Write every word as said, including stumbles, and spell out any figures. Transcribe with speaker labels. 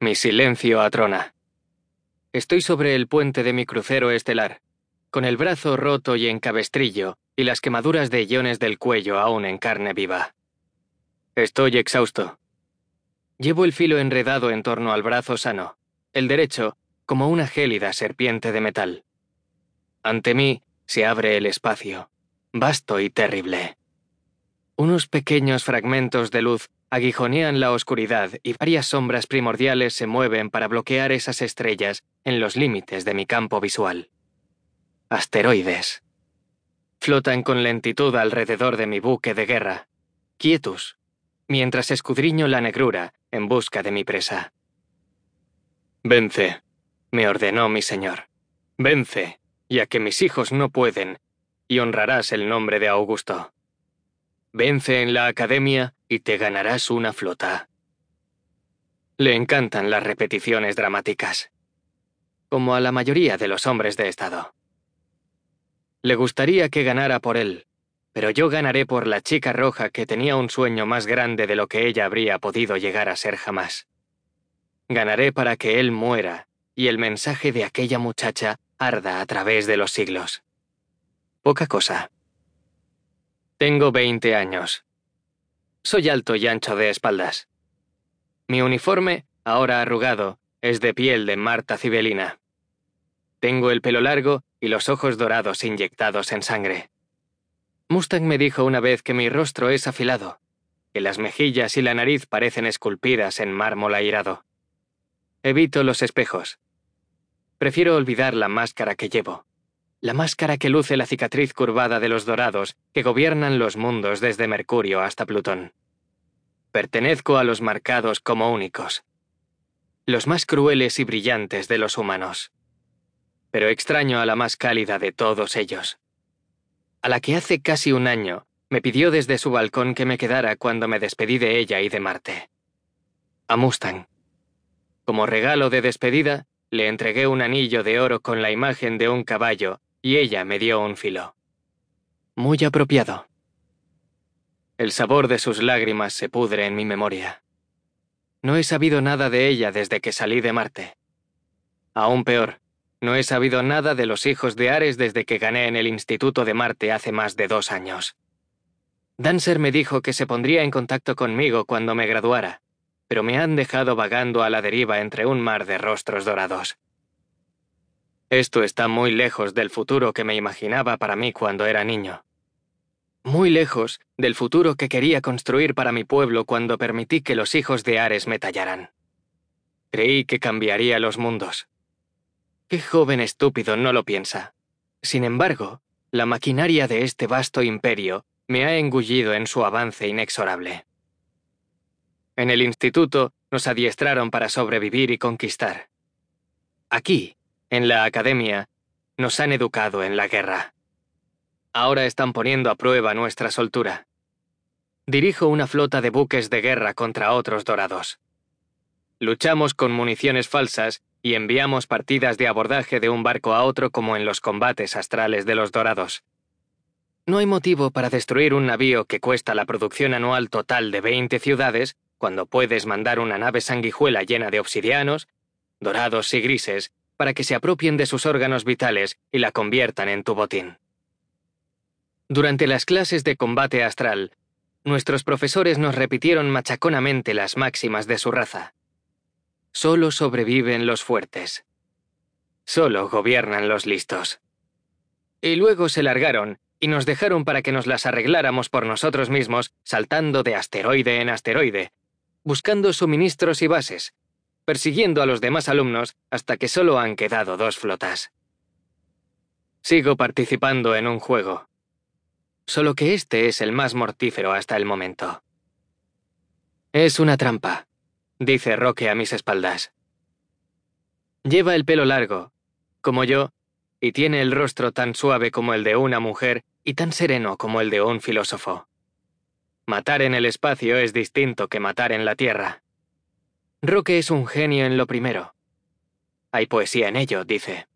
Speaker 1: Mi silencio atrona. Estoy sobre el puente de mi crucero estelar, con el brazo roto y en cabestrillo y las quemaduras de iones del cuello aún en carne viva. Estoy exhausto. Llevo el filo enredado en torno al brazo sano, el derecho como una gélida serpiente de metal. Ante mí se abre el espacio, vasto y terrible. Unos pequeños fragmentos de luz aguijonean la oscuridad y varias sombras primordiales se mueven para bloquear esas estrellas en los límites de mi campo visual. Asteroides. Flotan con lentitud alrededor de mi buque de guerra, quietus, mientras escudriño la negrura en busca de mi presa. Vence, me ordenó mi señor. Vence, ya que mis hijos no pueden, y honrarás el nombre de Augusto. Vence en la academia y te ganarás una flota. Le encantan las repeticiones dramáticas, como a la mayoría de los hombres de Estado. Le gustaría que ganara por él, pero yo ganaré por la chica roja que tenía un sueño más grande de lo que ella habría podido llegar a ser jamás. Ganaré para que él muera y el mensaje de aquella muchacha arda a través de los siglos. Poca cosa. Tengo veinte años. Soy alto y ancho de espaldas. Mi uniforme, ahora arrugado, es de piel de Marta Cibelina. Tengo el pelo largo y los ojos dorados inyectados en sangre. Mustang me dijo una vez que mi rostro es afilado, que las mejillas y la nariz parecen esculpidas en mármol airado. Evito los espejos. Prefiero olvidar la máscara que llevo. La máscara que luce la cicatriz curvada de los dorados que gobiernan los mundos desde Mercurio hasta Plutón. Pertenezco a los marcados como únicos, los más crueles y brillantes de los humanos. Pero extraño a la más cálida de todos ellos, a la que hace casi un año me pidió desde su balcón que me quedara cuando me despedí de ella y de Marte. A Mustang. Como regalo de despedida, le entregué un anillo de oro con la imagen de un caballo y ella me dio un filo. Muy apropiado. El sabor de sus lágrimas se pudre en mi memoria. No he sabido nada de ella desde que salí de Marte. Aún peor, no he sabido nada de los hijos de Ares desde que gané en el Instituto de Marte hace más de dos años. Dancer me dijo que se pondría en contacto conmigo cuando me graduara, pero me han dejado vagando a la deriva entre un mar de rostros dorados. Esto está muy lejos del futuro que me imaginaba para mí cuando era niño. Muy lejos del futuro que quería construir para mi pueblo cuando permití que los hijos de Ares me tallaran. Creí que cambiaría los mundos. ¿Qué joven estúpido no lo piensa? Sin embargo, la maquinaria de este vasto imperio me ha engullido en su avance inexorable. En el instituto nos adiestraron para sobrevivir y conquistar. Aquí, en la academia, nos han educado en la guerra. Ahora están poniendo a prueba nuestra soltura. Dirijo una flota de buques de guerra contra otros dorados. Luchamos con municiones falsas y enviamos partidas de abordaje de un barco a otro como en los combates astrales de los dorados. No hay motivo para destruir un navío que cuesta la producción anual total de veinte ciudades cuando puedes mandar una nave sanguijuela llena de obsidianos, dorados y grises, para que se apropien de sus órganos vitales y la conviertan en tu botín. Durante las clases de combate astral, nuestros profesores nos repitieron machaconamente las máximas de su raza. Solo sobreviven los fuertes. Solo gobiernan los listos. Y luego se largaron y nos dejaron para que nos las arregláramos por nosotros mismos, saltando de asteroide en asteroide, buscando suministros y bases, persiguiendo a los demás alumnos hasta que solo han quedado dos flotas. Sigo participando en un juego. Solo que este es el más mortífero hasta el momento. Es una trampa, dice Roque a mis espaldas. Lleva el pelo largo, como yo, y tiene el rostro tan suave como el de una mujer y tan sereno como el de un filósofo. Matar en el espacio es distinto que matar en la Tierra. Roque es un genio en lo primero. Hay poesía en ello, dice.